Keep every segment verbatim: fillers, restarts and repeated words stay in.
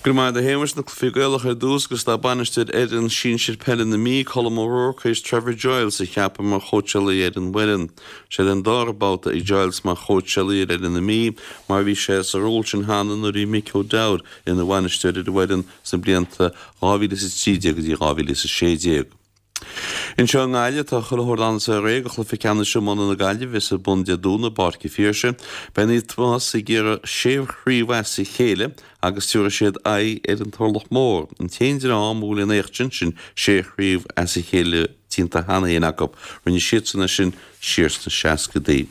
Grimar de hémas na fiúgéilech ar dús gus tá banisteid éan sin siad pelin na mí Colm O'Rourke is Trevor Giles a cheappa mar chótealaí éan werin. sé an dárbáta i Giles mar chótealaí éan na mí, mar bhí sé sa ról sin hána nó í Mick O'Dowd ina bhanisteid ar werin sa blianta gáhíle sa tíide go dtí gáhíle sa séideag. In seo ngáile tá chulthór an sa réig a chluficeanna siomana na gaile vis a bundia dúna barci fíorse, ben í tmás i ggéire séomhríomhheas i chéile agus túra siad ai ar an tolach mór. An téindir am múla éachtin sin séomhríomhheas i chéile tínta hana éanacab, rinne siad sanna sin siirsta seaca dé.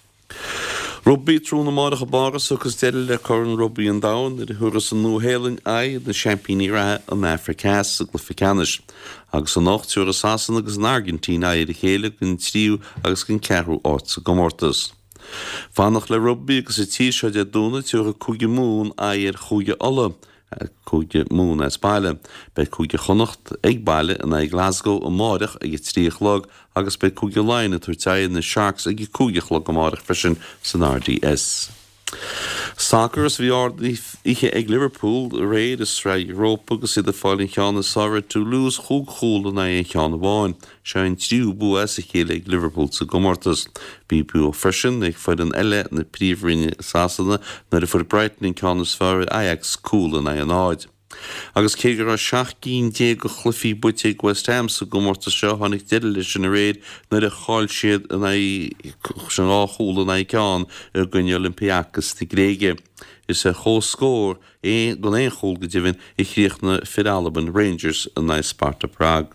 Rugby trúna máireach a baras agus deile le churann rugby an dain ar thuras an núhéalainn ai na Championí rathe an Africas a gluficanis. Agus an nacht túra sasan agus an Argentína ar a chéile gon tríú agus gon ceathrú áit sa gomórtas. Fánach le rugby agus i tí seo de dúna túra cúige mún ai ar chúige alla, cúige mún as baile, be cúige chonacht ag baile in ag Glasgow a máireach ag i tríochlog agus be cúige lein a tuairteáid na Sharks ag i cúigechlog a máireach frisin san R D S. Soccer is bhí ard ihe ag Liverpool réad is ra Europa agus iad a fáilin cheanna Sara Toulouse chúg chúla na é cheanna bháin, se an tríú bu as a chéile ag Liverpool sa gomórtas. Bí bu frisin ag fáid an eile na príomhrinne sásanna na a fud Brighton in cheanna sfáir Ajax cúla na an áid. Agus cégur a seach cín dé go chlufií buite ag West Ham sa gomórtas seo tháinig deireadh leis an réad na a cháil siad an sin áchúla na ceán ar gunne Olympiacos na Gréige. Is a chó scór é don éon chúl go dtíhann i chríochna Fidalaban Rangers an na Sparta Prague.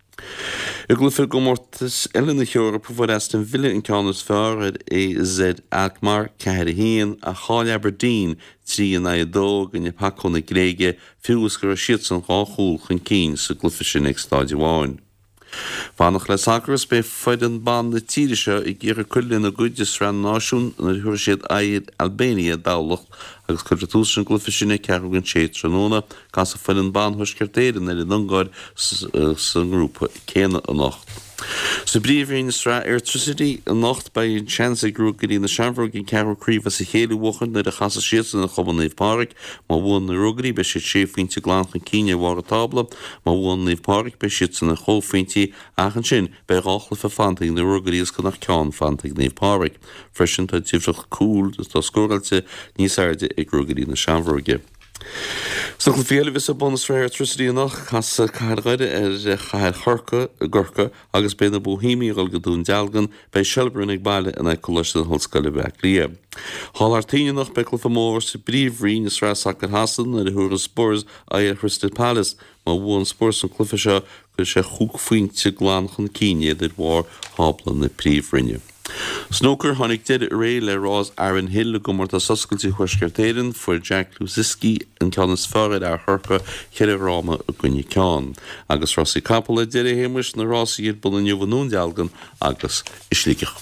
I glufa gomórtas eile na Eorpa bhfuil Aston Villa in ceannas fearr é Z Alkmaar ceithre híon a cháil Aberdeen trí an na dóg in Pacó na Gréige fiúgus gur a siad san cháchúil chun cín sa glufa sin ag stáide bháin. Fánach le sacras be fáid an ban na tíide seo i ggéar cuillinn na gúideas ran náisiún na thuair siad aiad Albania dálacht agus chuir tús an glufa sinna ceargan sé tróna gas a fáid an ban thuisceirtéidir na an ungáid san grúpa céine a nacht. Sa bríomhíon is rá electricity a nacht bei an chance grú go dtí na seanbhar gin cearú críomh sa chéadú bhuachan na a chasa siad na Chobal Naomh Pádraig, má bhuain na rugaí be siad sé faointe glancha cíine bhhar a tabla, má bhuain Naomh Pádraig be siad san na chófaointí achan sin be ráchla fa fantaigh na rugaí is go nach ceán fantaigh Naomh Pádraig. Freisin tá tíomhreach cúil tá scóráilte níos airde ag rugaí na seanbharge. So go féle vis a bonus rare electricity nach has cargaide er chair chorca gorca agus be na bohemi gal godún dalgan bei Shelburne ag baile an ag collection holscaile back lia. Hall artine nach bekel fa mór se bríomhrín is ra sacar hasan ar thuair spurs a Crystal Palace má bhuain spurs an clufa seo go sé chúg faointe glán chun cíine dat war háblan na príomhrinne. Snooker honnig did it ré le rás Aaron Hill go mar a soscailtí chuisceirtéireann fuair Jack Lusiski an ceannas fearad ar thurcha cheir ráma a gunne ceán. Agus Rossi Capella did a héimis na rásaíad bul an jobhanún dealgan agus islíigech.